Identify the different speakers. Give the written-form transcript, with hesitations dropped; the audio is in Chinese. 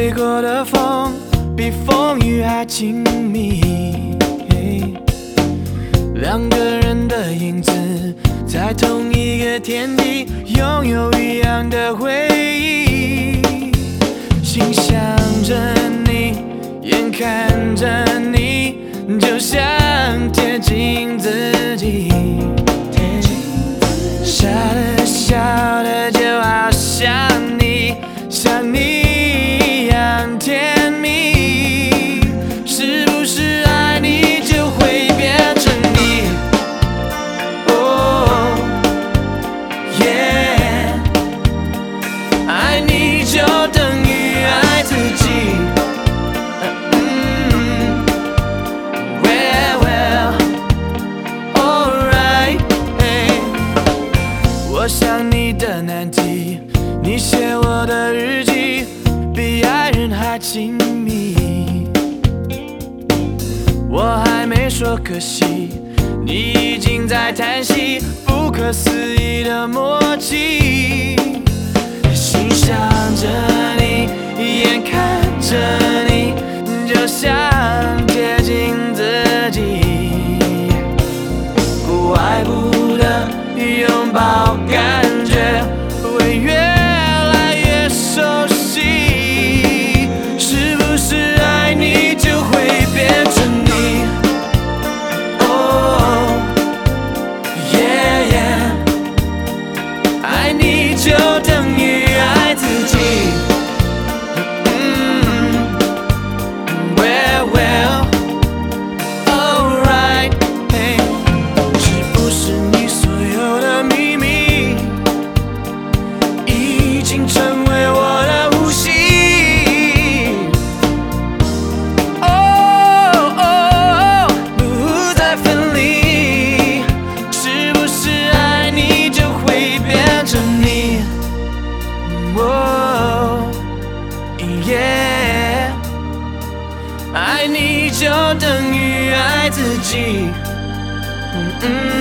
Speaker 1: 吹过的风比风雨还亲密，两个人的影子在同一个天地，拥有一样的回忆。心想着你，眼看着你，就像贴近自己。笑的笑的就好像你，像你一样甜蜜。是不是爱你就会变成你？哦，耶，爱你就等于爱自己。我想你的难题，你写我的日记，比爱人还亲密。我还没说可惜，你已经在叹息，不可思议的默契。心想着你，眼看着你，就像贴近自己，不爱不得拥抱，感觉会越来越熟悉。是不是爱你就会变成你？哦，耶耶，爱你就等于爱自己。Well, alright, hey. 是不是你所有的秘密已经成为我的呼吸？哦，不再分离。是不是爱你就会变成你？哦，耶，爱你就等于爱自己。